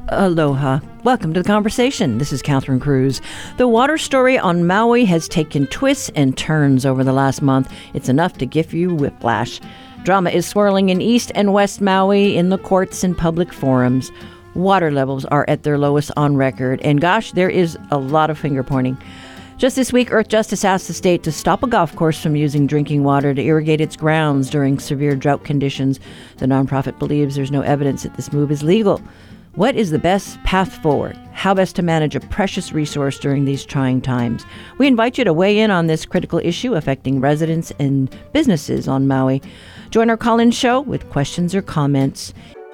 Aloha. Welcome to the conversation. This is Catherine Cruz. The water story on Maui has taken twists and turns over the last month. It's enough to give you whiplash. Drama is swirling in East and West Maui in the courts and public forums. Water levels are at their lowest on record. And gosh, there is a lot of finger pointing. Just this week, Earthjustice asked the state to stop a golf course from using drinking water to irrigate its grounds during severe drought conditions. The nonprofit believes there's no evidence that this move is legal. What is the best path forward? How best to manage a precious resource during these trying times? We invite you to weigh in on this critical issue affecting residents and businesses on Maui. Join our call-in show with questions or comments.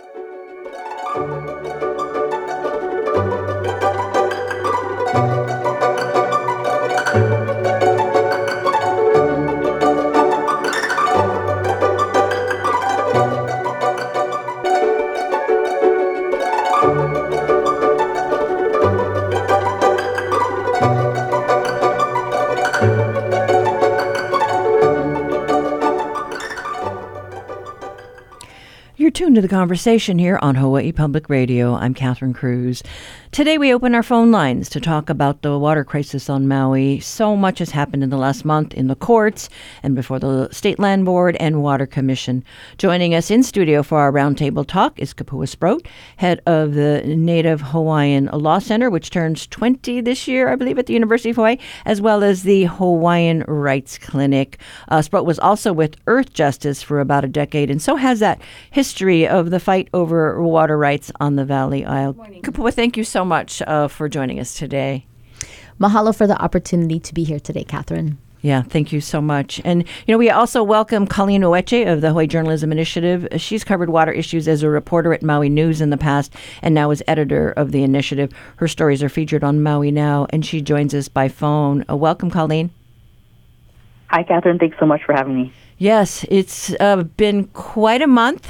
You're tuned to the conversation here on Hawaii Public Radio. I'm Catherine Cruz. Today we open our phone lines to talk about the water crisis on Maui. So much has happened in the last month in the courts and before the State Land Board and Water Commission. Joining us in studio for our roundtable talk is Kapua Sproat, head of the Native Hawaiian Law Center, which turns 20 this year, I believe, at the University of Hawaii, as well as the Hawaiian Rights Clinic. Sproat was also with Earthjustice for about a decade, and so has that history of the fight over water rights on the Valley Isle. Kapua, thank you so much for joining us today. Mahalo for the opportunity to be here today, Catherine. Yeah, thank you so much. And, we also welcome Colleen Oeche of the Hawaii Journalism Initiative. She's covered water issues as a reporter at Maui News in the past and now is editor of the initiative. Her stories are featured on Maui Now, and she joins us by phone. Welcome, Colleen. Hi, Catherine. Thanks so much for having me. Yes, it's been quite a month,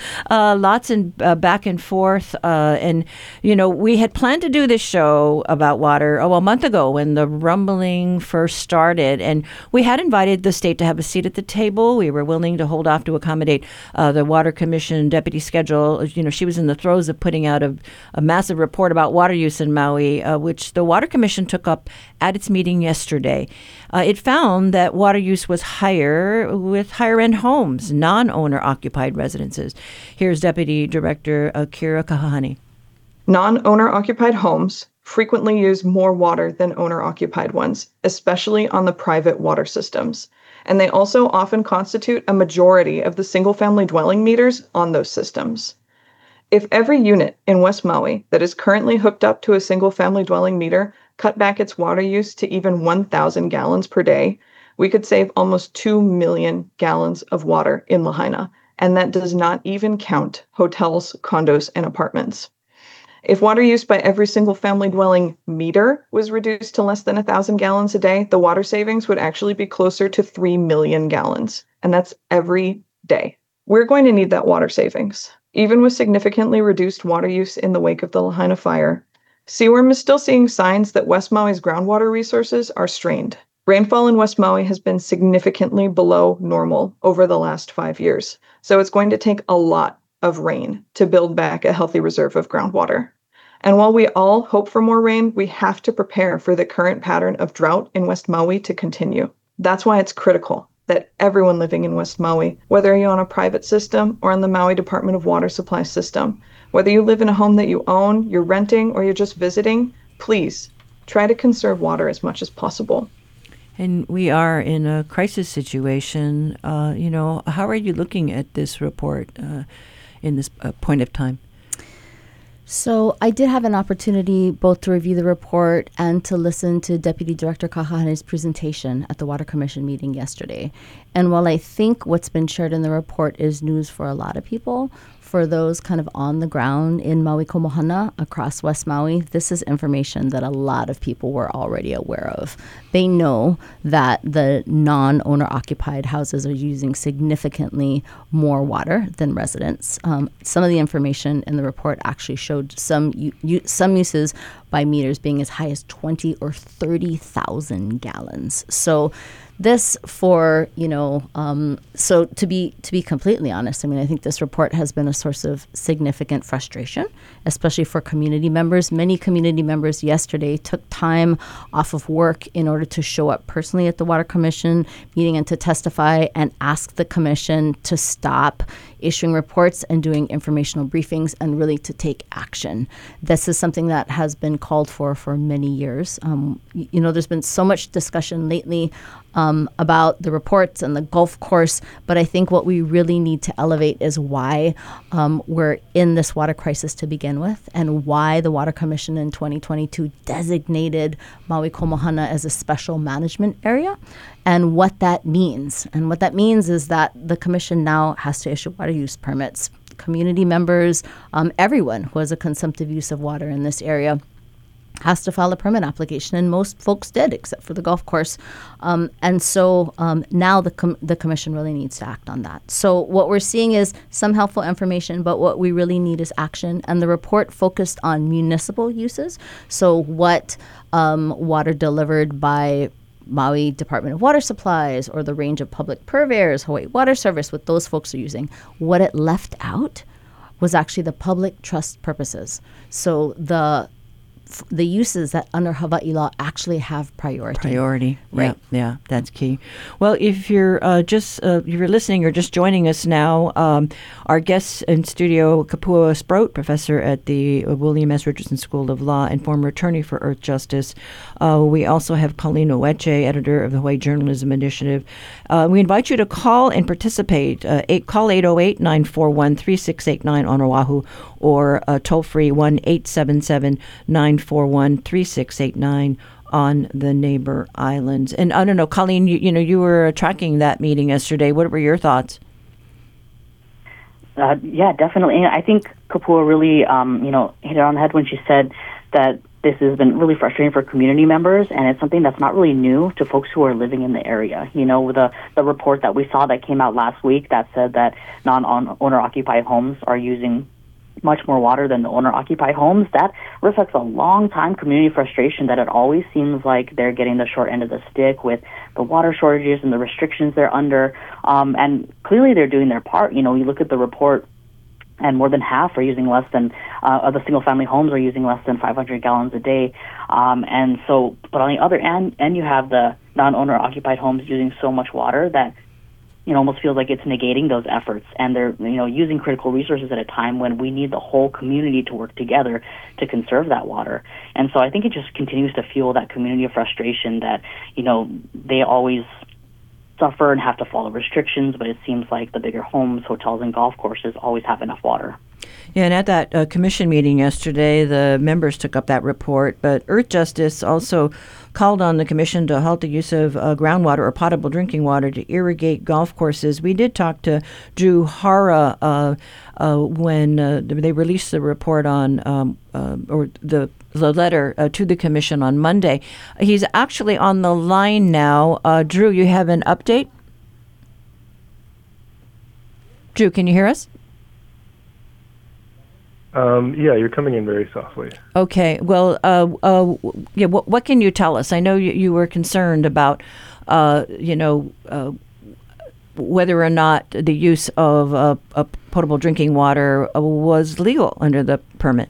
lots and back and forth. And, we had planned to do this show about water a month ago when the rumbling first started. And we had invited the state to have a seat at the table. We were willing to hold off to accommodate the Water Commission deputy schedule. She was in the throes of putting out a massive report about water use in Maui, which the Water Commission took up at its meeting yesterday. It found that water use was higher with higher-end homes, non-owner occupied residences. Here's Deputy Director Kira Kahahani. Non-owner occupied homes frequently use more water than owner-occupied ones, especially on the private water systems. And they also often constitute a majority of the single-family dwelling meters on those systems. If every unit in West Maui that is currently hooked up to a single-family dwelling meter cut back its water use to even 1,000 gallons per day, we could save almost 2 million gallons of water in Lahaina, and that does not even count hotels, condos, and apartments. If water use by every single family dwelling meter was reduced to less than 1,000 gallons a day, the water savings would actually be closer to 3 million gallons, and that's every day. We're going to need that water savings. Even with significantly reduced water use in the wake of the Lahaina fire, CWRM is still seeing signs that West Maui's groundwater resources are strained. Rainfall in West Maui has been significantly below normal over the last 5 years, so it's going to take a lot of rain to build back a healthy reserve of groundwater. And while we all hope for more rain, we have to prepare for the current pattern of drought in West Maui to continue. That's why it's critical that everyone living in West Maui, whether you're on a private system or on the Maui Department of Water Supply system, whether you live in a home that you own, you're renting, or you're just visiting, please try to conserve water as much as possible. And we are in a crisis situation. How are you looking at this report in this point of time? So I did have an opportunity both to review the report and to listen to Deputy Director Kahahani's presentation at the Water Commission meeting yesterday. And while I think what's been shared in the report is news for a lot of people, for those kind of on the ground in Maui Komohana across West Maui, this is information that a lot of people were already aware of. They know that the non-owner occupied houses are using significantly more water than residents. Some of the information in the report actually showed some uses by meters being as high as 20 or 30,000 gallons. So this for, so to be completely honest, I mean, I think this report has been a source of significant frustration, especially for community members. Many community members yesterday took time off of work in order to show up personally at the Water Commission meeting and to testify and ask the Commission to stop issuing reports and doing informational briefings and really to take action. This is something that has been called for many years. There's been so much discussion lately about the reports and the golf course, but I think what we really need to elevate is why we're in this water crisis to begin with, and why the Water Commission in 2022 designated Maui Komohana as a special management area, and what that means. And what that means is that the Commission now has to issue water use permits. Community members, everyone who has a consumptive use of water in this area has to file a permit application, and most folks did, except for the golf course. And so now the Commission really needs to act on that. So what we're seeing is some helpful information, but what we really need is action. And the report focused on municipal uses. So what water delivered by Maui Department of Water Supplies or the range of public purveyors, Hawaii Water Service, what those folks are using. What it left out was actually the public trust purposes. So the uses that under Hawaii law actually have priority. Right. Yeah, that's key. Well, if you're if you're listening or just joining us now, our guest in studio, Kapua Sproat, professor at the William S. Richardson School of Law and former attorney for Earth Justice. We also have Colleen Oweche, editor of the Hawaii Journalism Initiative. We invite you to call and participate. Call 808-941-3689 on Oahu, or toll-free 1-877-941-3689 on the neighbor islands. And I don't know, Colleen, you were tracking that meeting yesterday. What were your thoughts? Yeah, definitely. And I think Kapua really, hit it on the head when she said that this has been really frustrating for community members, and it's something that's not really new to folks who are living in the area. With the report that we saw that came out last week that said that non-owner-occupied homes are using much more water than the owner-occupied homes, that reflects a long-time community frustration that it always seems like they're getting the short end of the stick with the water shortages and the restrictions they're under. And clearly they're doing their part. You look at the report, and more than half are using less than, of the single-family homes are using less than 500 gallons a day. And so, but on the other end, you have the non-owner-occupied homes using so much water that almost feels like it's negating those efforts, and they're, using critical resources at a time when we need the whole community to work together to conserve that water. And so I think it just continues to fuel that community of frustration that, they always suffer and have to follow restrictions, but it seems like the bigger homes, hotels, and golf courses always have enough water. Yeah, and at that commission meeting yesterday, the members took up that report, but Earth Justice also called on the commission to halt the use of groundwater or potable drinking water to irrigate golf courses. We did talk to Drew Hara when they released the report on, or the letter to the commission on Monday. He's actually on the line now. Drew, you have an update? Drew, can you hear us? Yeah, you're coming in very softly. Okay. Well, what can you tell us? I know you were concerned about, whether or not the use of potable drinking water was legal under the permit.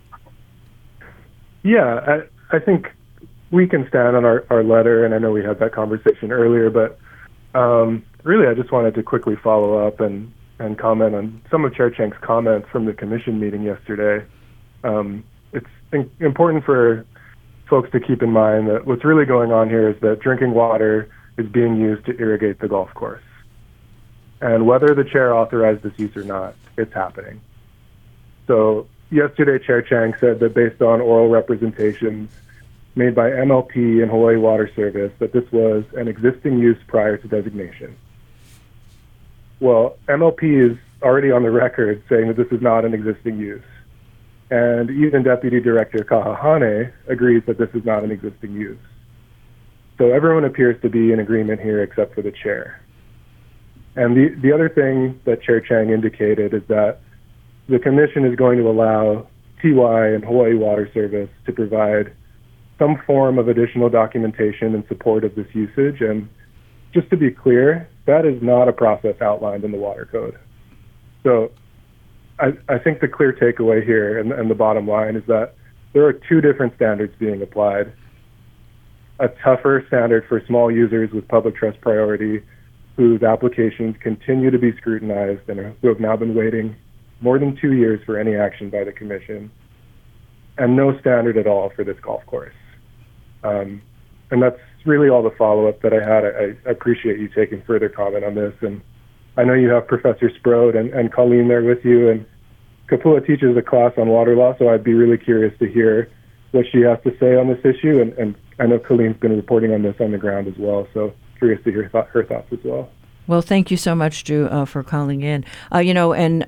Yeah, I think we can stand on our letter, and I know we had that conversation earlier, but really I just wanted to quickly follow up and comment on some of Chair Chang's comments from the commission meeting yesterday. It's important for folks to keep in mind that what's really going on here is that drinking water is being used to irrigate the golf course. And whether the chair authorized this use or not, it's happening. So yesterday, Chair Chang said that based on oral representations made by MLP and Hawaii Water Service, that this was an existing use prior to designation. Well, MLP is already on the record saying that this is not an existing use. And even Deputy Director Kahahane agrees that this is not an existing use. So everyone appears to be in agreement here except for the chair. And the other thing that Chair Chang indicated is that the commission is going to allow TY and Hawaii Water Service to provide some form of additional documentation in support of this usage. And just to be clear, that is not a process outlined in the water code. So I think the clear takeaway here and the bottom line is that there are two different standards being applied. A tougher standard for small users with public trust priority whose applications continue to be scrutinized and who have now been waiting more than 2 years for any action by the Commission, and no standard at all for this golf course. And that's really all the follow-up that I had. I appreciate you taking further comment on this. And I know you have Professor Sprode and Colleen there with you, and Kapua teaches a class on water law, so I'd be really curious to hear what she has to say on this issue. And I know Colleen's been reporting on this on the ground as well, so curious to hear her thoughts as well. Well, thank you so much, Drew, for calling in. And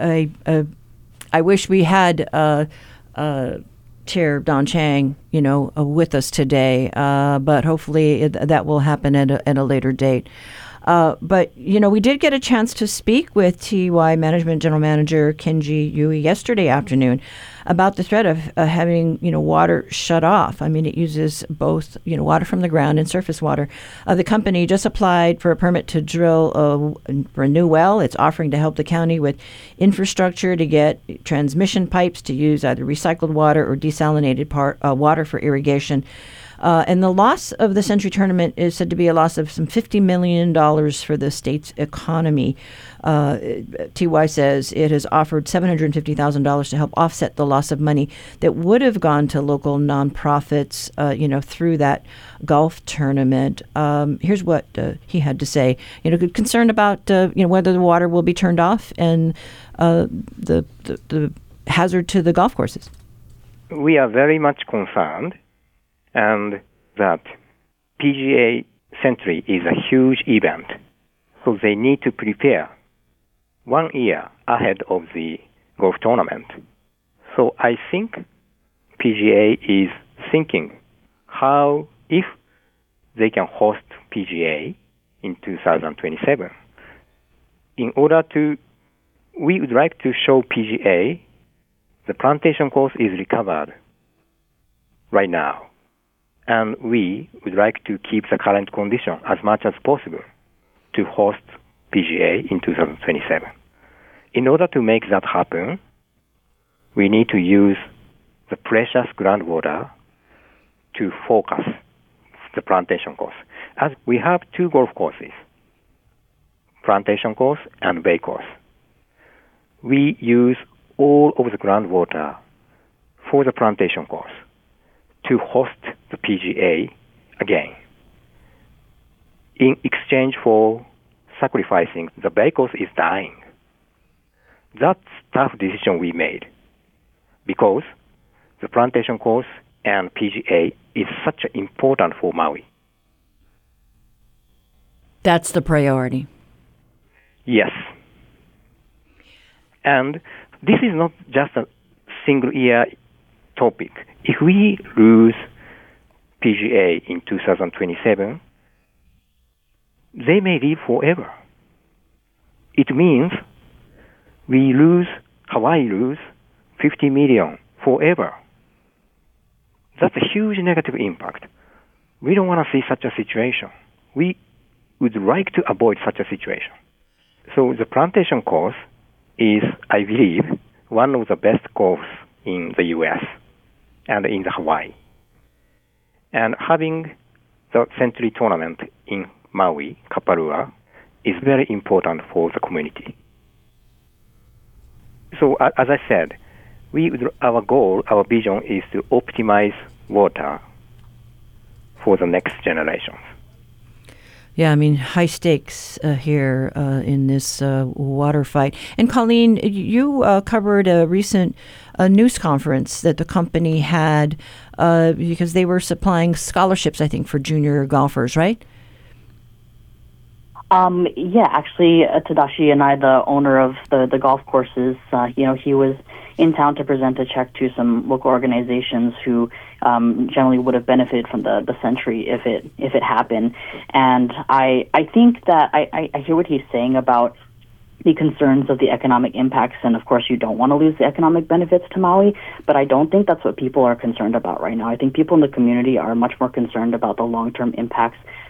I wish we had Chair Don Chang, with us today, but hopefully that will happen at a later date. But we did get a chance to speak with TY Management General Manager Kenji Yui yesterday afternoon about the threat of having, water shut off. I mean, it uses both, water from the ground and surface water. The company just applied for a permit to drill for a new well. It's offering to help the county with infrastructure to get transmission pipes to use either recycled water or desalinated water for irrigation. And the loss of the Century Tournament is said to be a loss of some $50 million for the state's economy. TY says it has offered $750,000 to help offset the loss of money that would have gone to local nonprofits, through that golf tournament. Here's what he had to say. Concerned about whether the water will be turned off and the hazard to the golf courses. We are very much concerned. And that PGA Century is a huge event, so they need to prepare 1 year ahead of the golf tournament. So I think PGA is thinking how, if they can host PGA in 2027, we would like to show PGA the plantation course is recovered right now. And we would like to keep the current condition as much as possible to host PGA in 2027. In order to make that happen, we need to use the precious groundwater to focus the plantation course. As we have 2 golf courses, plantation course and bay course. We use all of the groundwater for the plantation course to host the PGA again, in exchange for sacrificing the bay course is dying. That's a tough decision we made because the plantation course and PGA is such important for Maui. That's the priority. Yes. And this is not just a single year topic. If we lose PGA in 2027, they may live forever. It means Hawaii lose 50 million forever. That's a huge negative impact. We don't want to see such a situation. We would like to avoid such a situation. So the plantation course is, I believe, one of the best courses in the U.S. and in the Hawaii. And having the Century Tournament in Maui, Kapalua, is very important for the community. So as I said, our goal, our vision is to optimize water for the next generations. Yeah, I mean, high stakes here in this water fight. And Colleen, you covered a recent news conference that the company had because they were supplying scholarships, I think, for junior golfers, right? Yeah, actually, Tadashi and I, the owner of the golf courses, he was in town to present a check to some local organizations who generally would have benefited from the Century if it happened. And I think that I hear what he's saying about the concerns of the economic impacts, and of course you don't want to lose the economic benefits to Maui, but I don't think that's what people are concerned about right now. I think people in the community are much more concerned about the long-term impacts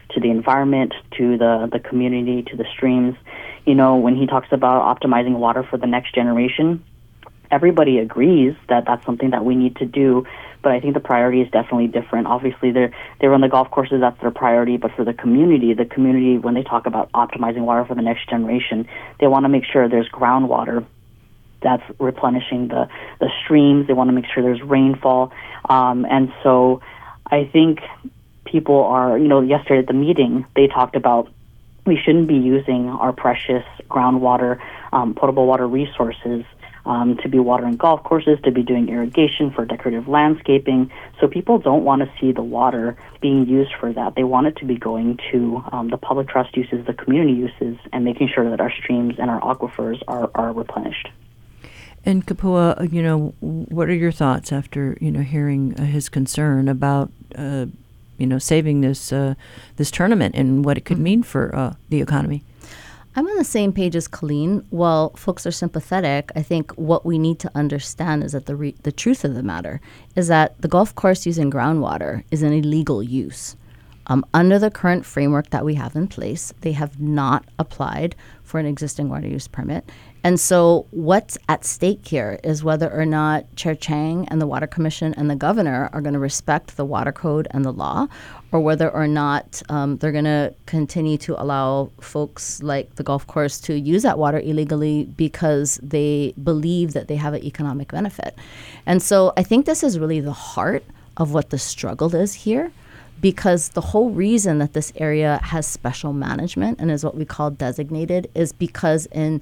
to the environment, to the community, to the streams. When he talks about optimizing water for the next generation, everybody agrees that that's something that we need to do, but I think the priority is definitely different. Obviously, they run the golf courses, that's their priority, but for the community, when they talk about optimizing water for the next generation, they want to make sure there's groundwater that's replenishing the streams. They want to make sure there's rainfall. And so I think people are, yesterday at the meeting, they talked about we shouldn't be using our precious groundwater, potable water resources to be watering golf courses, to be doing irrigation for decorative landscaping. So people don't want to see the water being used for that. They want it to be going to the public trust uses, the community uses, and making sure that our streams and our aquifers are replenished. And Kapua, what are your thoughts after, hearing his concern about, saving this tournament and what it could mean for the economy? I'm on the same page as Colleen. While folks are sympathetic, I think what we need to understand is that the truth of the matter is that the golf course using groundwater is an illegal use. Under the current framework that we have in place, they have not applied for an existing water use permit. And so what's at stake here is whether or not Chair Chang and the Water Commission and the governor are going to respect the water code and the law, or whether or not they're going to continue to allow folks like the golf course to use that water illegally because they believe that they have an economic benefit. And so I think this is really the heart of what the struggle is here, because the whole reason that this area has special management and is what we call designated is because in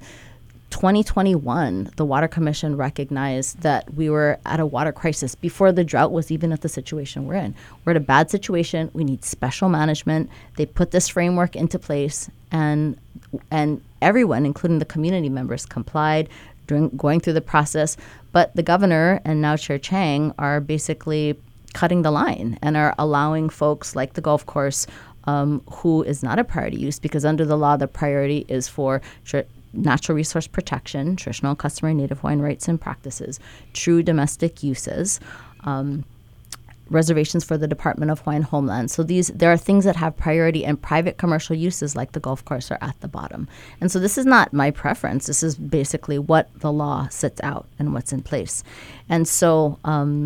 2021, the Water Commission recognized that we were at a water crisis before the drought was even at the situation we're in. We're at a bad situation. We need special management. They put this framework into place, and everyone, including the community members, complied going through the process. But the governor and now Chair Chang are basically cutting the line and are allowing folks like the golf course, who is not a priority use, because under the law, the priority is for natural resource protection, traditional, customary, native Hawaiian rights and practices, true domestic uses, reservations for the Department of Hawaiian Homeland. So there are things that have priority, and private commercial uses like the golf course are at the bottom. And so this is not my preference. This is basically what the law sets out and what's in place. And so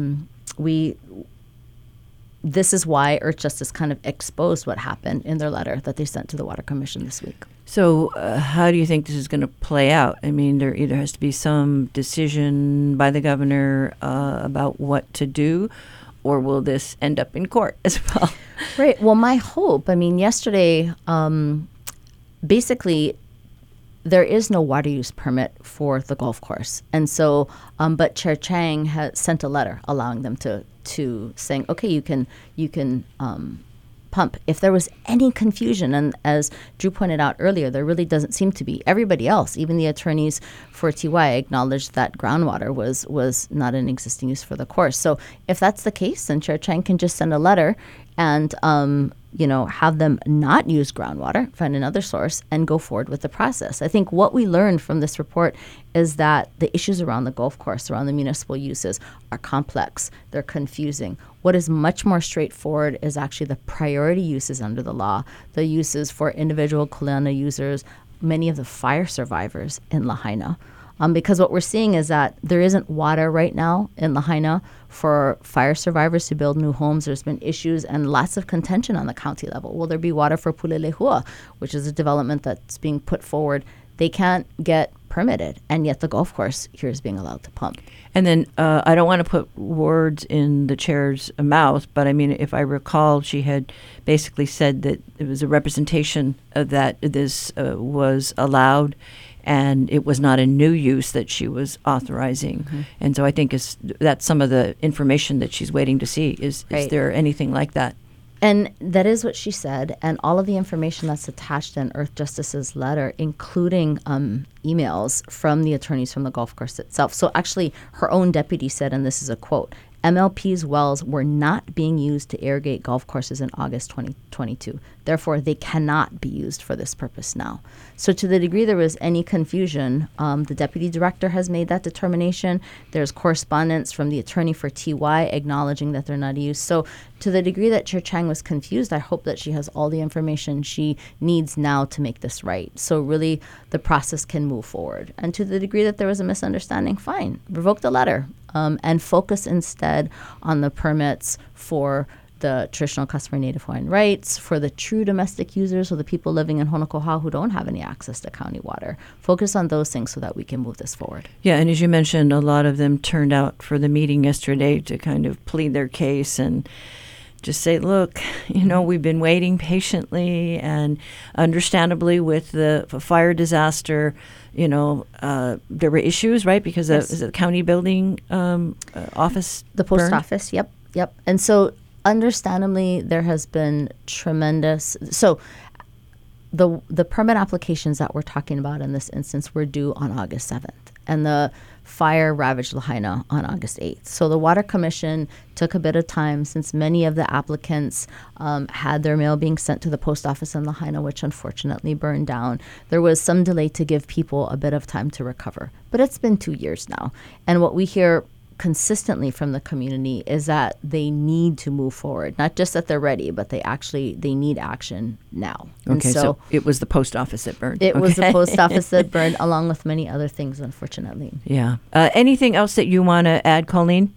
this is why Earthjustice kind of exposed what happened in their letter that they sent to the Water Commission this week. So how do you think this is going to play out? I mean, there either has to be some decision by the governor about what to do, or will this end up in court as well? Right. Well, my hope, yesterday, basically, there is no water use permit for the golf course. And so, but Chair Chang has sent a letter allowing them to saying, okay, you can pump. If there was any confusion, and as Drew pointed out earlier, there really doesn't seem to be. Everybody else, even the attorneys for TY, acknowledged that groundwater was not an existing use for the course. So if that's the case, then Chair Chang can just send a letter and have them not use groundwater, find another source, and go forward with the process. I think what we learned from this report is that the issues around the golf course, around the municipal uses, are complex. They're confusing. What is much more straightforward is actually the priority uses under the law, the uses for individual Kuleana users, many of the fire survivors in Lahaina. Because what we're seeing is that there isn't water right now in Lahaina for fire survivors to build new homes. There's been issues and lots of contention on the county level. Will there be water for Pulelehua, which is a development that's being put forward? They can't get permitted, and yet the golf course here is being allowed to pump. And then I don't want to put words in the chair's mouth, but I mean, if I recall, she had basically said that it was a representation of that this was allowed, and it was not a new use that she was authorizing. Mm-hmm. And so I think that's some of the information that she's waiting to see. Is there anything like that? And that is what she said, and all of the information that's attached in Earthjustice's letter, including emails from the attorneys from the golf course itself. So actually, her own deputy said, and this is a quote, MLP's wells were not being used to irrigate golf courses in August 2022. Therefore, they cannot be used for this purpose now. So to the degree there was any confusion, the deputy director has made that determination. There's correspondence from the attorney for TY acknowledging that they're not used. So to the degree that Chair Chang was confused, I hope that she has all the information she needs now to make this right. So really the process can move forward. And to the degree that there was a misunderstanding, fine, revoke the letter and focus instead on the permits for the traditional customary Native Hawaiian rights, for the true domestic users or the people living in Honokoha who don't have any access to county water. Focus on those things so that we can move this forward. Yeah, and as you mentioned, a lot of them turned out for the meeting yesterday to kind of plead their case and just say, look, we've been waiting patiently and understandably with the fire disaster. There were issues, right? Because Yes. the county building office The post burned? office, yep. And so understandably, there has been tremendous. So the permit applications that we're talking about in this instance were due on August 7th, and the fire ravaged Lahaina on August 8th. So the Water Commission took a bit of time since many of the applicants had their mail being sent to the post office in Lahaina, which unfortunately burned down. There was some delay to give people a bit of time to recover. But it's been 2 years now. And what we hear consistently from the community is that they need to move forward. Not just that they're ready, but they need action now. And Okay, so it was the post office that burned. it was the Okay. post office that burned, along with many other things, unfortunately. Yeah. Anything else that you want to add, Colleen?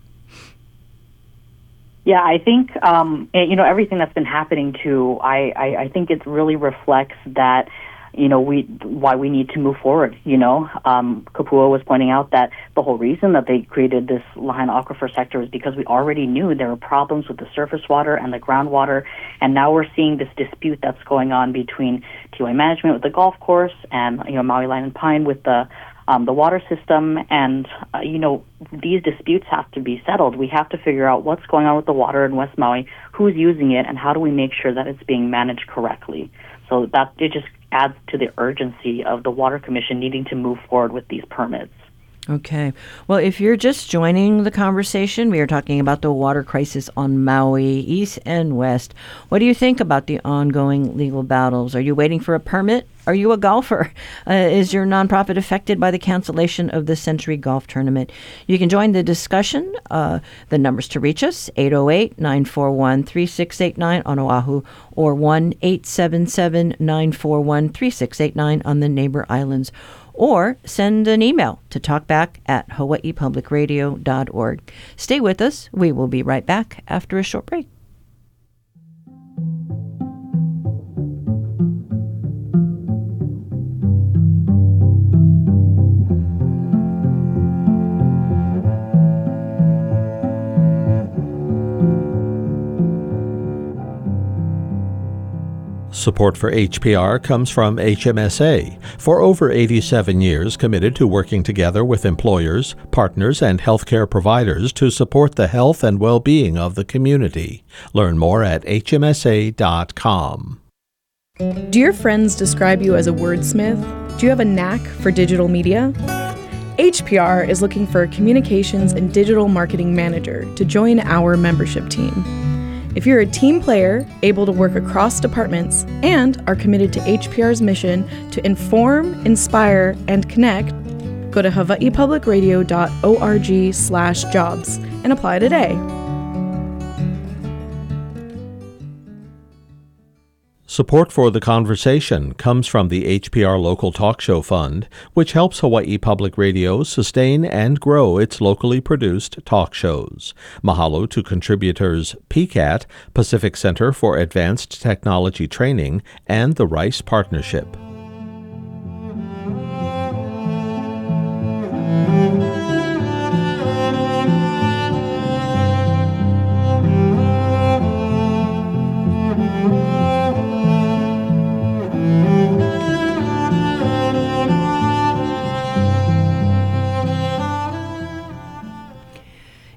Yeah, I think everything that's been happening too. I think it really reflects that why we need to move forward. Kapua was pointing out that the whole reason that they created this Lahaina aquifer sector is because we already knew there were problems with the surface water and the groundwater, and now we're seeing this dispute that's going on between TY management with the golf course and Maui Line and Pine with the water system, and these disputes have to be settled. We have to figure out what's going on with the water in West Maui, who's using it, and how do we make sure that it's being managed correctly. So that it just adds to the urgency of the Water Commission needing to move forward with these permits. Okay. Well, if you're just joining the conversation, we are talking about the water crisis on Maui, east and west. What do you think about the ongoing legal battles? Are you waiting for a permit? Are you a golfer? Is your nonprofit affected by the cancellation of the Century Golf Tournament? You can join the discussion. The numbers to reach us, 808-941-3689 on Oahu or 1-877-941-3689 on the neighbor islands. Or send an email to talkback@hawaiipublicradio.org. Stay with us. We will be right back after a short break. Support for HPR comes from HMSA, for over 87 years committed to working together with employers, partners, and healthcare providers to support the health and well-being of the community. Learn more at hmsa.com. Do your friends describe you as a wordsmith? Do you have a knack for digital media? HPR is looking for a communications and digital marketing manager to join our membership team. If you're a team player, able to work across departments, and are committed to HPR's mission to inform, inspire, and connect, go to hawaiipublicradio.org/jobs and apply today. Support for the conversation comes from the HPR Local Talk Show Fund, which helps Hawaii Public Radio sustain and grow its locally produced talk shows. Mahalo to contributors PCAT, Pacific Center for Advanced Technology Training, and the Rice Partnership.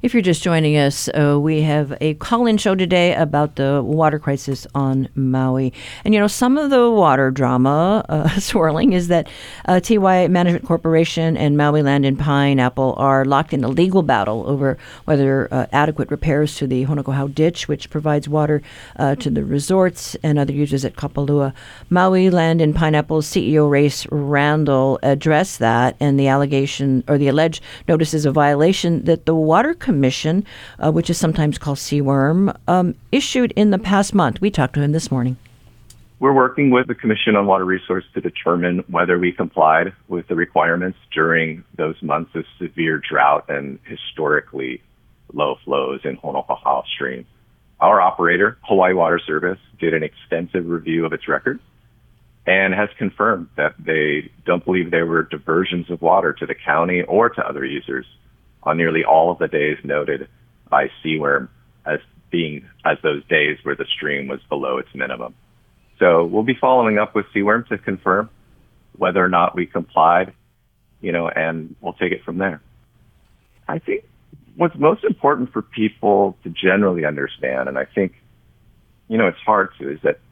If you're just joining us, we have a call-in show today about the water crisis on Maui. And, you know, some of the water drama swirling is that TY Management Corporation and Maui Land and Pineapple are locked in a legal battle over whether adequate repairs to the Honokohau Ditch, which provides water to the resorts and other users at Kapalua. Maui Land and Pineapple's CEO, Race Randall, addressed that and the allegation or the alleged notices of violation that the Water Commission, which is sometimes called CWIRM, issued in the past month. We talked to him this morning. We're working with the Commission on Water Resource to determine whether we complied with the requirements during those months of severe drought and historically low flows in Honokohau Stream. Our operator, Hawaii Water Service, did an extensive review of its records and has confirmed that they don't believe there were diversions of water to the county or to other users on nearly all of the days noted by CWIRM as those days where the stream was below its minimum. So we'll be following up with CWIRM to confirm whether or not we complied, and we'll take it from there. I think what's most important for people to generally understand, and I think, it's hard to, is that,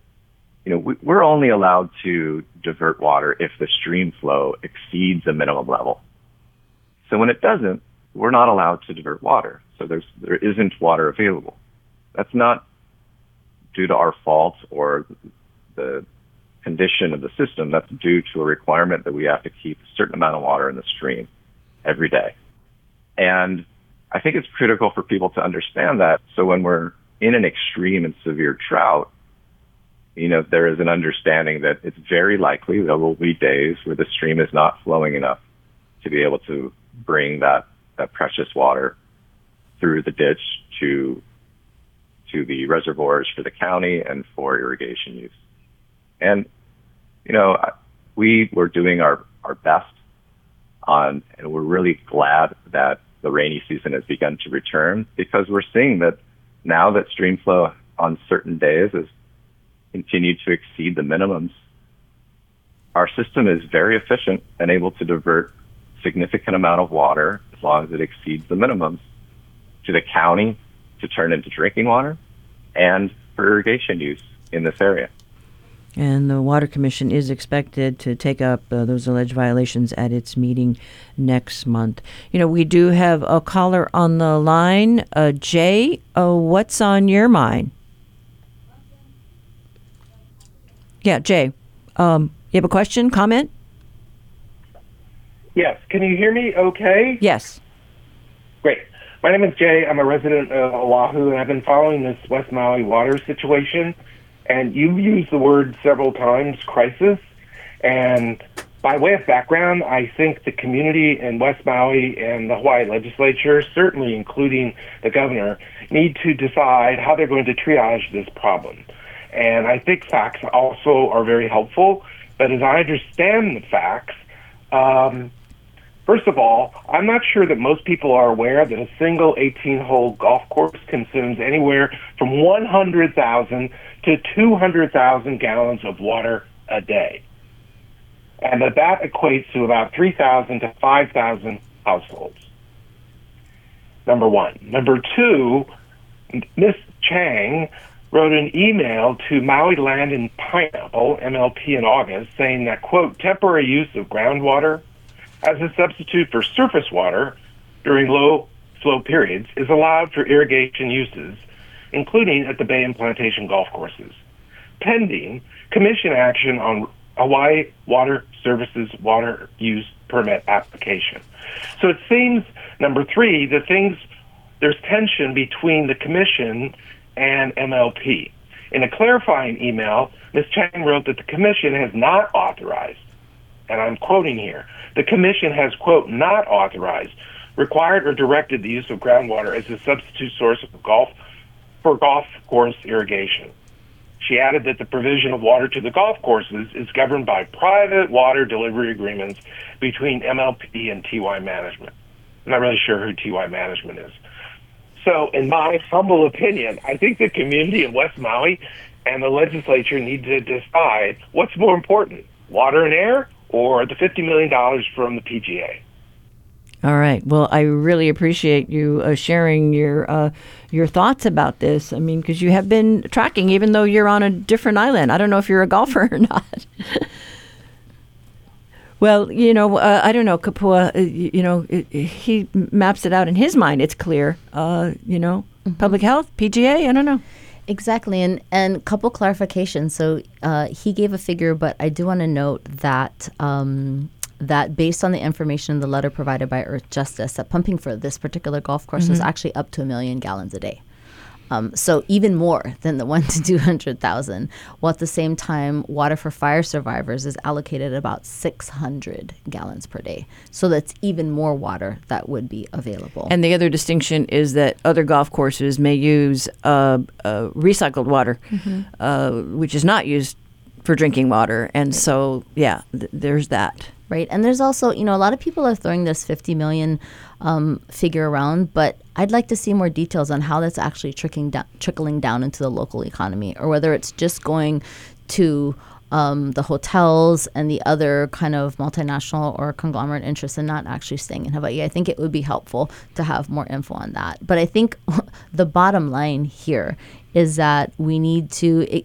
we're only allowed to divert water if the stream flow exceeds a minimum level. So when it doesn't, we're not allowed to divert water. So there isn't water available. That's not due to our fault or the condition of the system. That's due to a requirement that we have to keep a certain amount of water in the stream every day. And I think it's critical for people to understand that. So when we're in an extreme and severe drought, there is an understanding that it's very likely there will be days where the stream is not flowing enough to be able to bring that precious water through the ditch to the reservoirs for the county and for irrigation use. And, we were doing our best and we're really glad that the rainy season has begun to return, because we're seeing that now that stream flow on certain days has continued to exceed the minimums, our system is very efficient and able to divert significant amount of water, as long as it exceeds the minimums, to the county to turn into drinking water and for irrigation use in this area. And the Water Commission is expected to take up those alleged violations at its meeting next month. We do have a caller on the line. Jay, what's on your mind? Yeah, Jay, you have a question, comment? Yes. Can you hear me okay? Yes. Great. My name is Jay. I'm a resident of Oahu, and I've been following this West Maui water situation. And you've used the word several times, crisis. And by way of background, I think the community in West Maui and the Hawaii legislature, certainly including the governor, need to decide how they're going to triage this problem. And I think facts also are very helpful. But as I understand the facts, first of all, I'm not sure that most people are aware that a single 18-hole golf course consumes anywhere from 100,000 to 200,000 gallons of water a day. And that equates to about 3,000 to 5,000 households. Number one. Number two, Ms. Chang wrote an email to Maui Land and Pineapple, MLP, in August, saying that, quote, temporary use of groundwater as a substitute for surface water during low flow periods is allowed for irrigation uses, including at the Bay and Plantation golf courses, pending Commission action on Hawaii Water Services water use permit application. So it seems, number three, there's tension between the Commission and MLP. In a clarifying email, Ms. Chang wrote that the Commission has not authorized, and I'm quoting here, the Commission has, quote, not authorized, required, or directed the use of groundwater as a substitute source of golf course irrigation. She added that the provision of water to the golf courses is governed by private water delivery agreements between MLP and TY Management. I'm not really sure who TY Management is. So, in my humble opinion, I think the community of West Maui and the legislature need to decide what's more important, water and air or the $50 million from the PGA. All right. Well, I really appreciate you sharing your thoughts about this. I mean, because you have been tracking, even though you're on a different island. I don't know if you're a golfer or not. Well, I don't know, Kapua, he maps it out in his mind. It's clear, public health, PGA, I don't know. Exactly. And a couple clarifications. So he gave a figure, but I do want to note that that based on the information in the letter provided by Earth Justice, that pumping for this particular golf course was actually up to 1 million gallons a day. So even more than the 1 to 200,000, while at the same time, water for fire survivors is allocated about 600 gallons per day. So that's even more water that would be available. And the other distinction is that other golf courses may use recycled water, which is not used for drinking water. And so, there's that. Right. And there's also, a lot of people are throwing this 50 million figure around, but I'd like to see more details on how that's actually trickling down into the local economy, or whether it's just going to the hotels and the other kind of multinational or conglomerate interests and not actually staying in Hawaii. I think it would be helpful to have more info on that. But I think the bottom line here is that we need to,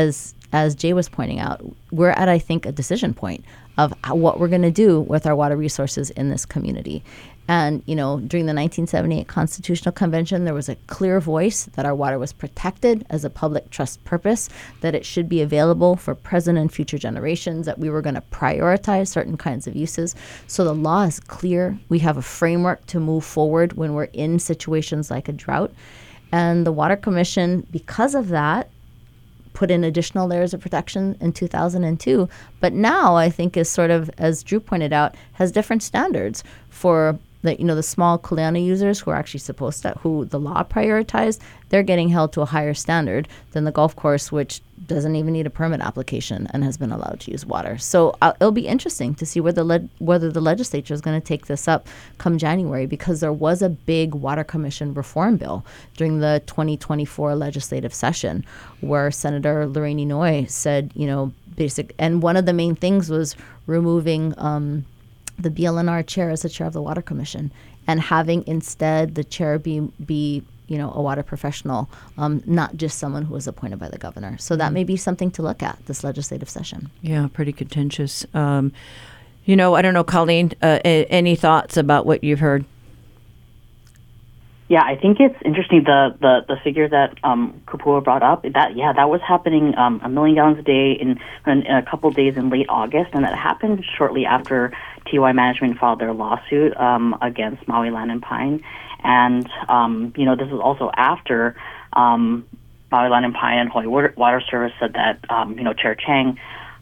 as Jay was pointing out, we're at, I think, a decision point of what we're going to do with our water resources in this community. And, during the 1978 Constitutional Convention, there was a clear voice that our water was protected as a public trust purpose, that it should be available for present and future generations, that we were going to prioritize certain kinds of uses. So the law is clear. We have a framework to move forward when we're in situations like a drought. And the Water Commission, because of that, put in additional layers of protection in 2002. But now I think is sort of, as Drew pointed out, has different standards for the small Kuleana users who are actually supposed to, who the law prioritized. They're getting held to a higher standard than the golf course, which doesn't even need a permit application and has been allowed to use water. So it'll be interesting to see whether the legislature is going to take this up come January, because there was a big Water Commission reform bill during the 2024 legislative session where Senator Lorraine Inouye said, and one of the main things was removing the BLNR chair as the chair of the Water Commission and having instead the chair be a water professional, not just someone who was appointed by the governor. So that may be something to look at this legislative session. Yeah, pretty contentious. I don't know, Colleen, any thoughts about what you've heard? Yeah, I think it's interesting, the figure that Kapua brought up, that was happening 1 million gallons a day in a couple of days in late August, and that happened shortly after TY Management filed their lawsuit against Maui Land and Pine. And, this is also after Maui Land and Pine and Hawaii Water Service said that, Chair Chang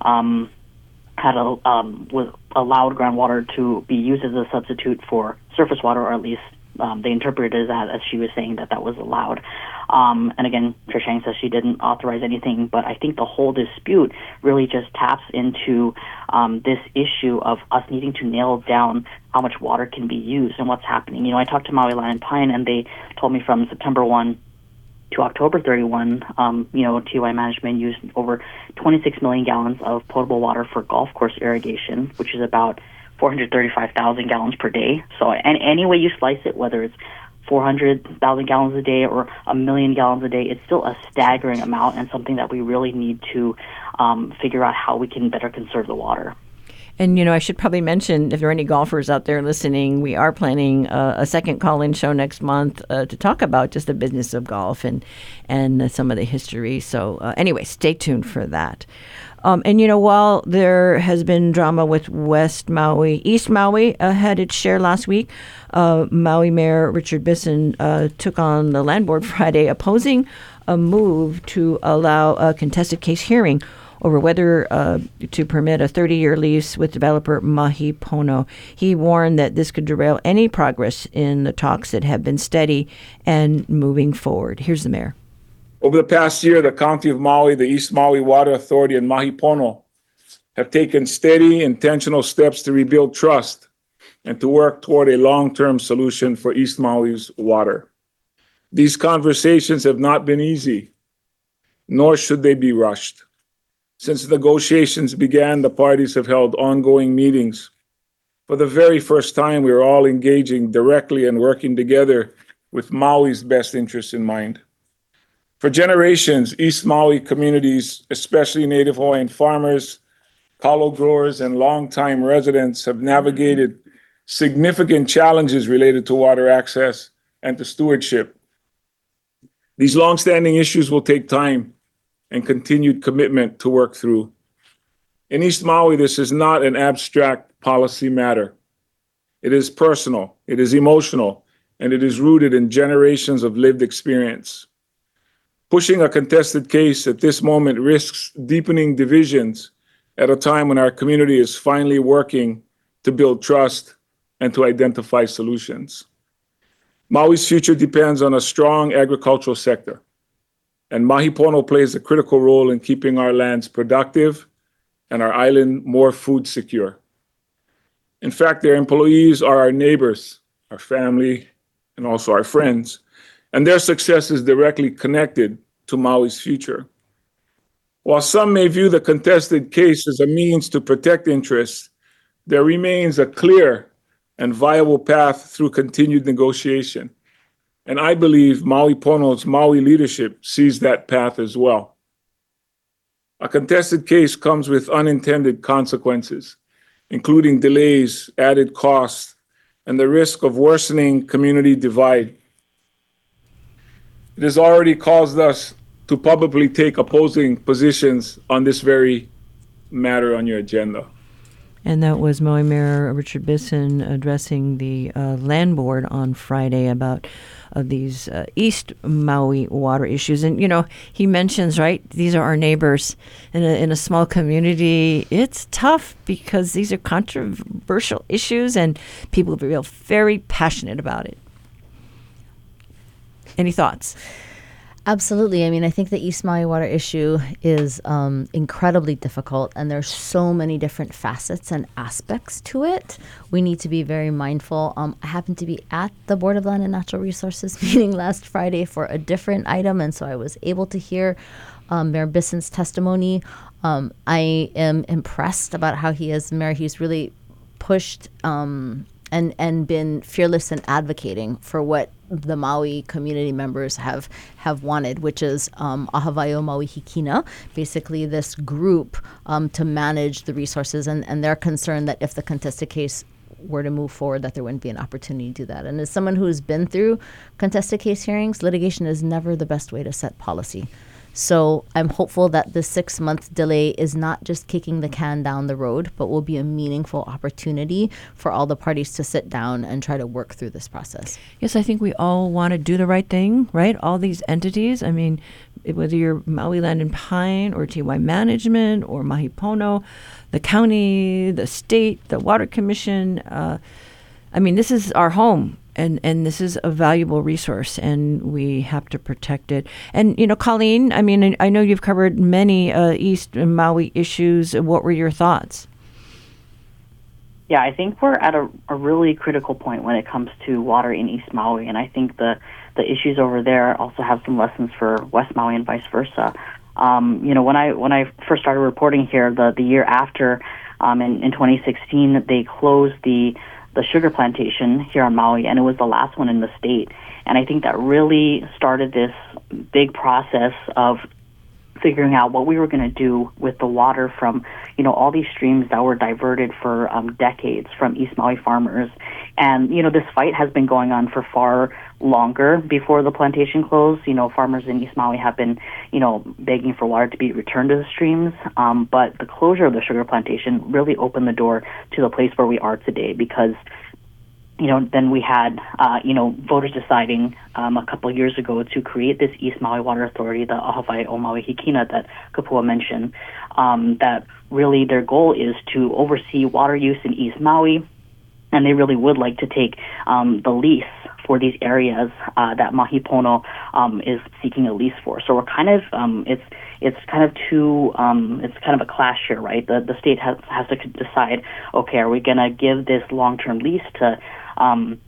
had was allowed groundwater to be used as a substitute for surface water, or at least they interpreted that as she was saying that was allowed. And again, Chair Chang says she didn't authorize anything, but I think the whole dispute really just taps into this issue of us needing to nail down how much water can be used and what's happening. I talked to Maui Land and Pine, and they told me from September 1 to October 31, TY Management used over 26 million gallons of potable water for golf course irrigation, which is about 435,000 gallons per day. So any way you slice it, whether it's 400,000 gallons a day or 1 million gallons a day, it's still a staggering amount, and something that we really need to figure out how we can better conserve the water. And, I should probably mention, if there are any golfers out there listening, we are planning a second call-in show next month to talk about just the business of golf and some of the history. So anyway, stay tuned for that. And, while there has been drama with West Maui, East Maui had its share last week. Maui Mayor Richard Bisson took on the land board Friday, opposing a move to allow a contested case hearing over whether to permit a 30-year lease with developer Mahi Pono. He warned that this could derail any progress in the talks that have been steady and moving forward. Here's the mayor. Over the past year, the County of Maui, the East Maui Water Authority, and Mahi Pono have taken steady, intentional steps to rebuild trust and to work toward a long-term solution for East Maui's water. These conversations have not been easy, nor should they be rushed. Since negotiations began, the parties have held ongoing meetings, For the very first time, we are all engaging directly and working together with Maui's best interests in mind. For generations, East Maui communities, especially Native Hawaiian farmers, kalo growers, and longtime residents have navigated significant challenges related to water access and to stewardship. These longstanding issues will take time and continued commitment to work through. In East Maui, this is not an abstract policy matter. It is personal, it is emotional, and it is rooted in generations of lived experience. Pushing a contested case at this moment risks deepening divisions at a time when our community is finally working to build trust and to identify solutions. Maui's future depends on a strong agricultural sector, and Mahi Pono plays a critical role in keeping our lands productive and our island more food secure. In fact, their employees are our neighbors, our family, and also our friends, and their success is directly connected to Maui's future. While some may view the contested case as a means to protect interests, there remains a clear and viable path through continued negotiation. And I believe Maui Pono's Maui leadership sees that path as well. A contested case comes with unintended consequences, including delays, added costs, and the risk of worsening community divide. It has already caused us to publicly take opposing positions on this very matter on your agenda. And that was Maui Mayor Richard Bisson addressing the land board on Friday about these East Maui water issues. And, you know, he mentions, right, these are our neighbors in a small community. It's tough because these are controversial issues and people feel very passionate about it. Any thoughts? Absolutely. I mean, I think the East Maui water issue is incredibly difficult, and there's so many different facets and aspects to it. We need to be very mindful. I happened to be at the Board of Land and Natural Resources meeting last Friday for a different item, and so I was able to hear Mayor Bisson's testimony. I am impressed about how he's really pushed and been fearless in advocating for what the Maui community members have wanted, which is Ahavaio Maui Hikina, basically this group to manage the resources, and they're concerned that if the contested case were to move forward, that there wouldn't be an opportunity to do that. And as someone who's been through contested case hearings, litigation is never the best way to set policy. So I'm hopeful that the 6-month delay is not just kicking the can down the road, but will be a meaningful opportunity for all the parties to sit down and try to work through this process. Yes, I think we all want to do the right thing, right? All these entities, I mean, whether you're Maui Land and Pine or TY Management or Mahi Pono, the county, the state, the Water Commission, I mean, this is our home. And this is a valuable resource, and we have to protect it. And, you know, Colleen, I mean, I know you've covered many East Maui issues. What were your thoughts? Yeah, I think we're at a really critical point when it comes to water in East Maui, and I think the issues over there also have some lessons for West Maui and vice versa. You know, when I first started reporting here, the year after, in 2016, they closed the sugar plantation here on Maui, and it was the last one in the state. And I think that really started this big process of figuring out what we were going to do with the water from, you know, all these streams that were diverted for decades from East Maui farmers. And, you know, this fight has been going on for far longer before the plantation closed. You know, farmers in East Maui have been, you know, begging for water to be returned to the streams. But the closure of the sugar plantation really opened the door to the place where we are today, because, you know, then we had, you know, voters deciding a couple of years ago to create this East Maui Water Authority, the Ahavaio Maui Hikina that Kapua mentioned, that really their goal is to oversee water use in East Maui, and they really would like to take the lease for these areas that Mahi Pono is seeking a lease for. So we're kind of, it's kind of a clash here, right? The state has to decide, okay, are we going to give this long-term lease to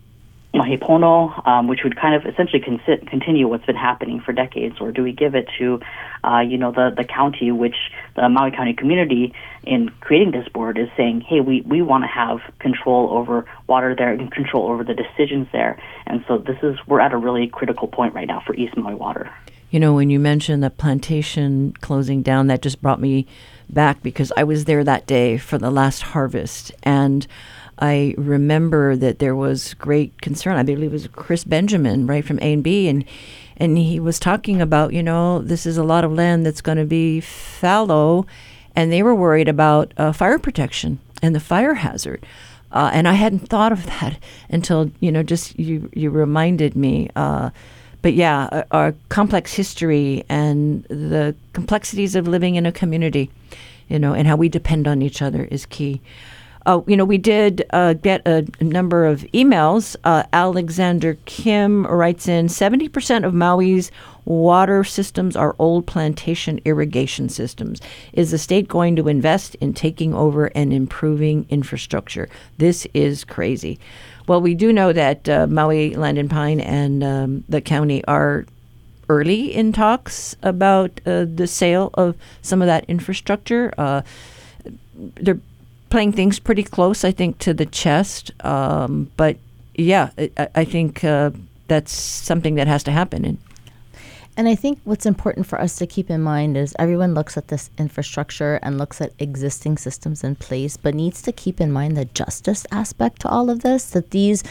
Mahipono, which would kind of essentially continue what's been happening for decades, or do we give it to, the county, which the Maui County community, in creating this board, is saying, hey, we want to have control over water there and control over the decisions there. And so we're at a really critical point right now for East Maui water. When you mentioned the plantation closing down, that just brought me back because I was there that day for the last harvest, and I remember that there was great concern. I believe it was Chris Benjamin, right, from A&B, and he was talking about, this is a lot of land that's going to be fallow, and they were worried about fire protection and the fire hazard. And I hadn't thought of that until, just you reminded me. But yeah, our complex history and the complexities of living in a community, and how we depend on each other is key. We did get a number of emails. Alexander Kim writes in, 70% of Maui's water systems are old plantation irrigation systems. Is the state going to invest in taking over and improving infrastructure? This is crazy. Well, we do know that Maui Land and Pine and the county are early in talks about the sale of some of that infrastructure. They're playing things pretty close, I think, to the chest. But yeah, I think that's something that has to happen. And I think what's important for us to keep in mind is everyone looks at this infrastructure and looks at existing systems in place, but needs to keep in mind the justice aspect to all of this, that these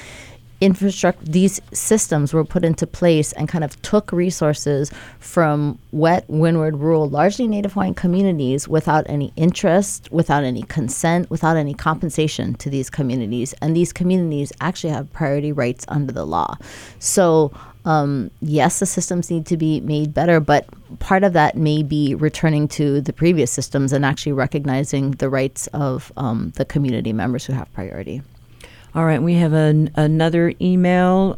systems were put into place and kind of took resources from wet, windward, rural, largely Native Hawaiian communities without any interest, without any consent, without any compensation to these communities. And these communities actually have priority rights under the law. So yes, the systems need to be made better, but part of that may be returning to the previous systems and actually recognizing the rights of the community members who have priority. All right, we have another email.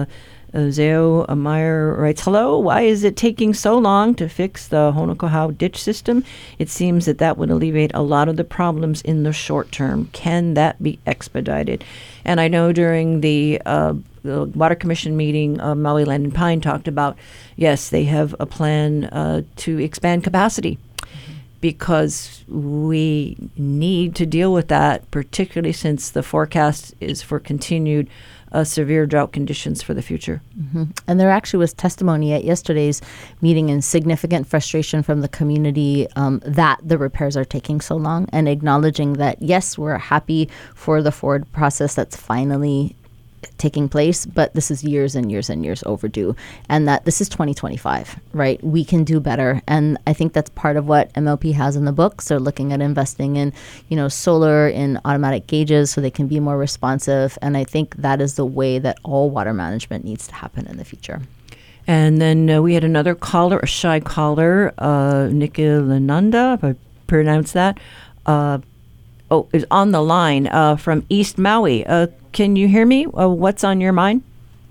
Zeo Meyer writes, hello, why is it taking so long to fix the Honokohau ditch system? It seems that would alleviate a lot of the problems in the short term. Can that be expedited? And I know during the Water Commission meeting, Maui Land and Pine talked about, yes, they have a plan to expand capacity. Because we need to deal with that, particularly since the forecast is for continued severe drought conditions for the future. Mm-hmm. And there actually was testimony at yesterday's meeting and significant frustration from the community that the repairs are taking so long, and acknowledging that, yes, we're happy for the forward process that's finally taking place, but this is years and years and years overdue, and that this is 2025, right? We can do better. And I think that's part of what MLP has in the books. They're looking at investing in, solar, in automatic gauges so they can be more responsive. And I think that is the way that all water management needs to happen in the future. And then we had another caller, a shy caller, Nikilananda, if I pronounce that, is on the line from East Maui. Can you hear me? What's on your mind?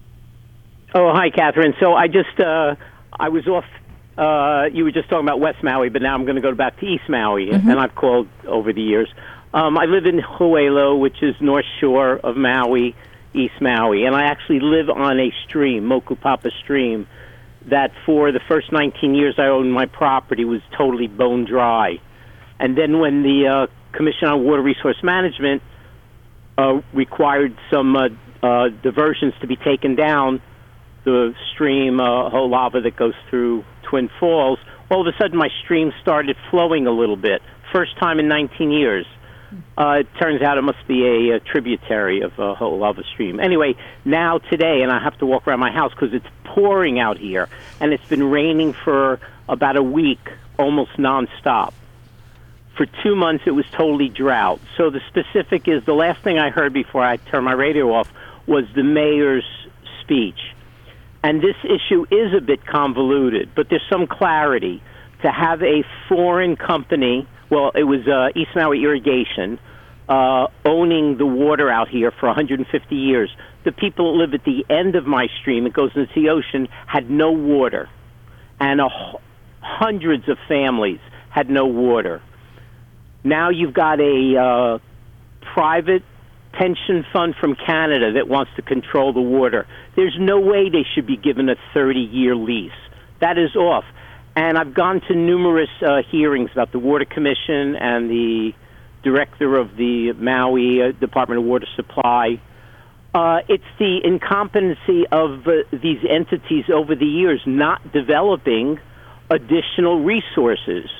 Oh, hi, Catherine. So I was off. You were just talking about West Maui, but now I'm going to go back to East Maui, and I've called over the years. I live in Huelo, which is north shore of Maui, East Maui, and I actually live on a stream, Mokupapa Stream, that for the first 19 years I owned my property was totally bone dry. And then when the Commission on Water Resource Management required some diversions to be taken down the stream, whole lava that goes through Twin Falls, all of a sudden my stream started flowing a little bit. First time in 19 years. It turns out it must be a tributary of a whole lava stream. Anyway, now today, and I have to walk around my house because it's pouring out here, and it's been raining for about a week, almost nonstop. For 2 months, it was totally drought. So the specific is, the last thing I heard before I turned my radio off was the mayor's speech. And this issue is a bit convoluted, but there's some clarity. To have a foreign company, well, it was East Maui Irrigation, owning the water out here for 150 years. The people that live at the end of my stream, it goes into the ocean, had no water. And hundreds of families had no water. Now you've got a private pension fund from Canada that wants to control the water. There's no way they should be given a 30-year lease. That is off. And I've gone to numerous hearings about the Water Commission and the director of the Maui Department of Water Supply. It's the incompetency of these entities over the years not developing additional resources.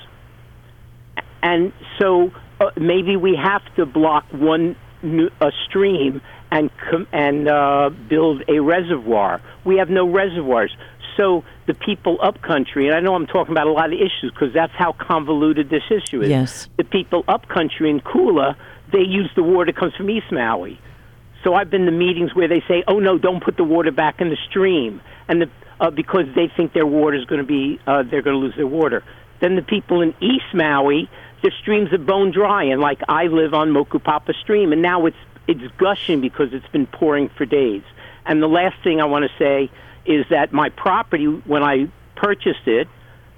And so maybe we have to block a stream and build a reservoir. We have no reservoirs. So the people upcountry, and I know I'm talking about a lot of issues because that's how convoluted this issue is. Yes. The people upcountry in Kula, they use the water that comes from East Maui. So I've been to meetings where they say, "Oh no, don't put the water back in the stream," and because they think their water is going to be, they're going to lose their water. Then the people in East Maui, their streams are bone dry, and like I live on Mokupapa Stream, and now it's gushing because it's been pouring for days. And the last thing I want to say is that my property, when I purchased it,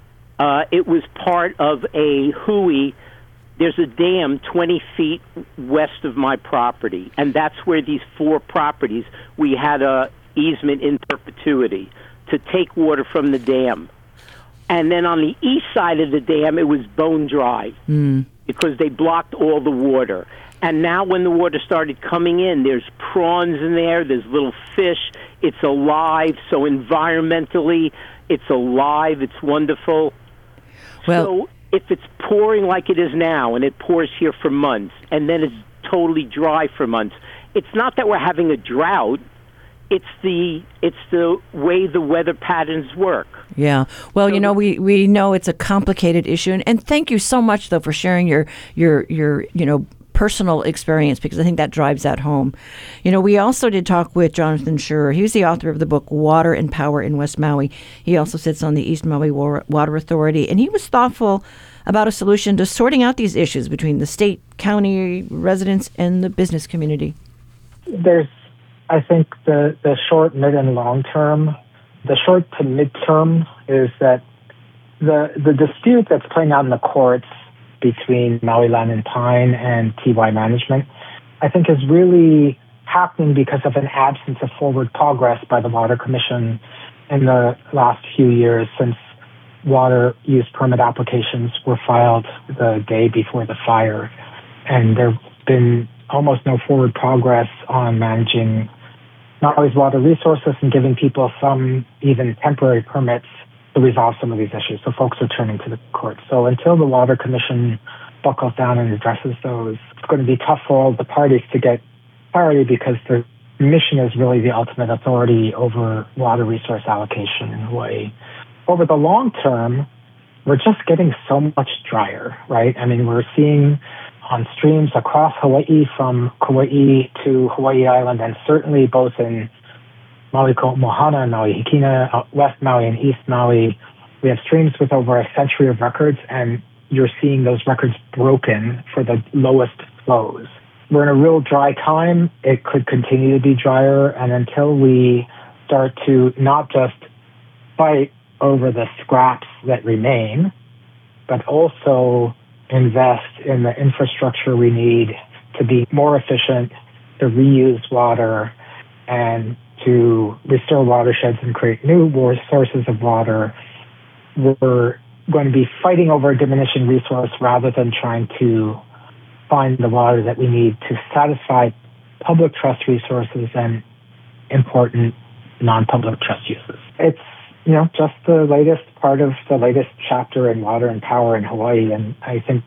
it was part of a hui. There's a dam 20 feet west of my property, and that's where these 4 properties, we had a easement in perpetuity to take water from the dam. And then on the east side of the dam, it was bone dry because they blocked all the water. And now when the water started coming in, there's prawns in there, there's little fish, it's alive, so environmentally, it's alive, it's wonderful. Well, so if it's pouring like it is now, and it pours here for months, and then it's totally dry for months, it's not that we're having a drought, it's the way the weather patterns work. Yeah. Well, we know it's a complicated issue, and thank you so much though for sharing your personal experience, because I think that drives that home. We also did talk with Jonathan Schurer. He was the author of the book Water and Power in West Maui. He also sits on the East Maui Water Authority, and he was thoughtful about a solution to sorting out these issues between the state, county residents, and the business community. There's, I think, the short, mid, and long term. The short to mid-term is that the dispute that's playing out in the courts between Maui Land and Pine and TY Management, I think is really happening because of an absence of forward progress by the Water Commission in the last few years since water use permit applications were filed the day before the fire. And there's been almost no forward progress on managing Maui's water resources and giving people some even temporary permits to resolve some of these issues. So folks are turning to the courts. So until the Water Commission buckles down and addresses those, it's going to be tough for all the parties to get clarity because the Commission is really the ultimate authority over water resource allocation in Hawaii. Over the long term, we're just getting so much drier, right? I mean, we're seeing on streams across Hawaii from Kauai to Hawaii Island, and certainly both in Maui Ko'omohana, Maui Hikina, West Maui and East Maui, we have streams with over a century of records, and you're seeing those records broken for the lowest flows. We're in a real dry time. It could continue to be drier, and until we start to not just fight over the scraps that remain, but also invest in the infrastructure we need to be more efficient, to reuse water, and to restore watersheds and create new sources of water, we're going to be fighting over a diminishing resource rather than trying to find the water that we need to satisfy public trust resources and important non-public trust uses. It's, just the latest part of the latest chapter in Water and Power in Hawaii, and I think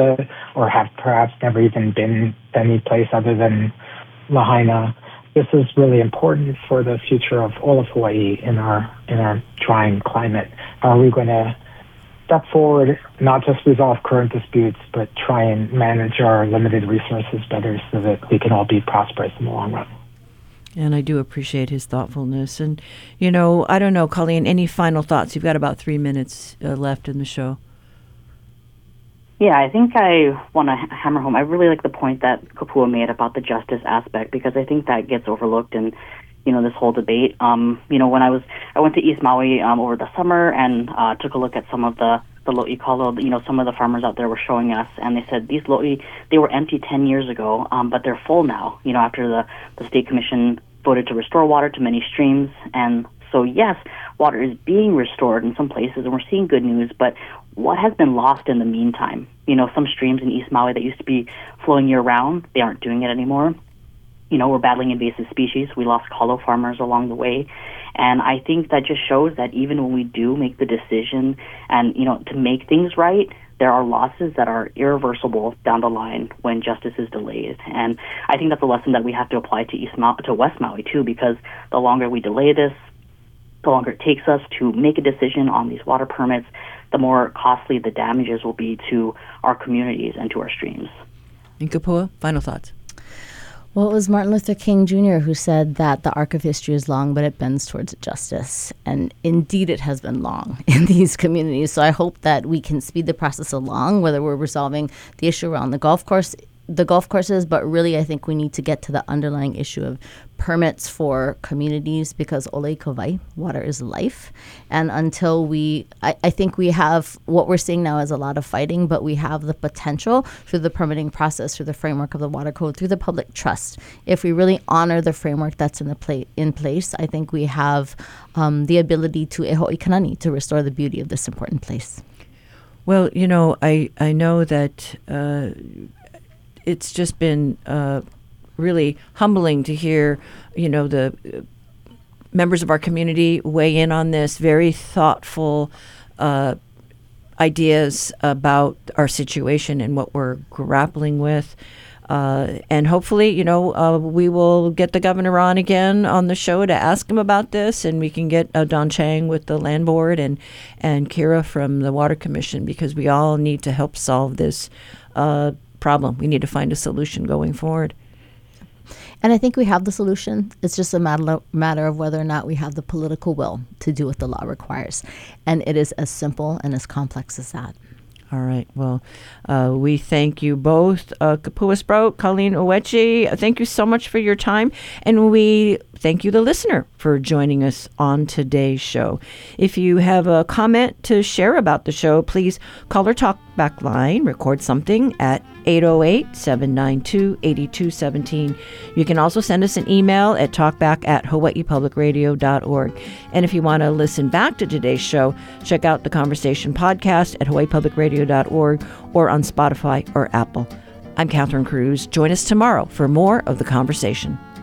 have perhaps never even been any place other than Lahaina. This is really important for the future of all of Hawaii in our trying climate. Are we going to step forward, not just resolve current disputes, but try and manage our limited resources better so that we can all be prosperous in the long run? And I do appreciate his thoughtfulness. And, I don't know, Colleen, any final thoughts? You've got about 3 minutes left in the show. Yeah, I think I want to hammer home. I really like the point that Kapua made about the justice aspect, because I think that gets overlooked in, this whole debate. When I went to East Maui over the summer and took a look at some of the the lo'i kalo, some of the farmers out there were showing us, and they said these lo'i, they were empty 10 years ago, but they're full now, after the State Commission voted to restore water to many streams. And so, yes, water is being restored in some places, and we're seeing good news, but what has been lost in the meantime? Some streams in East Maui that used to be flowing year-round, they aren't doing it anymore. We're battling invasive species. We lost kalo farmers along the way. And I think that just shows that even when we do make the decision and, to make things right, there are losses that are irreversible down the line when justice is delayed. And I think that's a lesson that we have to apply to West Maui, too, because the longer we delay this, the longer it takes us to make a decision on these water permits, the more costly the damages will be to our communities and to our streams. And Kapua, final thoughts. Well, it was Martin Luther King Jr. who said that the arc of history is long, but it bends towards justice. And indeed, it has been long in these communities. So I hope that we can speed the process along, whether we're resolving the issue around the golf courses, but really I think we need to get to the underlying issue of permits for communities, because ole kawai, water is life. And until I think we have, what we're seeing now is a lot of fighting, but we have the potential through the permitting process, through the framework of the water code, through the public trust. If we really honor the framework that's in place, I think we have the ability to e ho'i kanani, to restore the beauty of this important place. Well, I know that it's just been really humbling to hear, the members of our community weigh in on this, very thoughtful ideas about our situation and what we're grappling with. And hopefully, we will get the governor on again on the show to ask him about this, and we can get Don Chang with the land board and Kira from the Water Commission, because we all need to help solve this problem. We need to find a solution going forward. And I think we have the solution. It's just a matter of whether or not we have the political will to do what the law requires. And it is as simple and as complex as that. All right. Well, we thank you both, Kapua Sproat, Colleen Owechi. Thank you so much for your time. And we thank you, the listener, for joining us on today's show. If you have a comment to share about the show, please call our talkback line, record something at 808-792-8217. You can also send us an email at talkback@hawaiipublicradio.org. And if you want to listen back to today's show, check out the Conversation podcast at hawaiipublicradio.org or on Spotify or Apple. I'm Catherine Cruz. Join us tomorrow for more of The Conversation.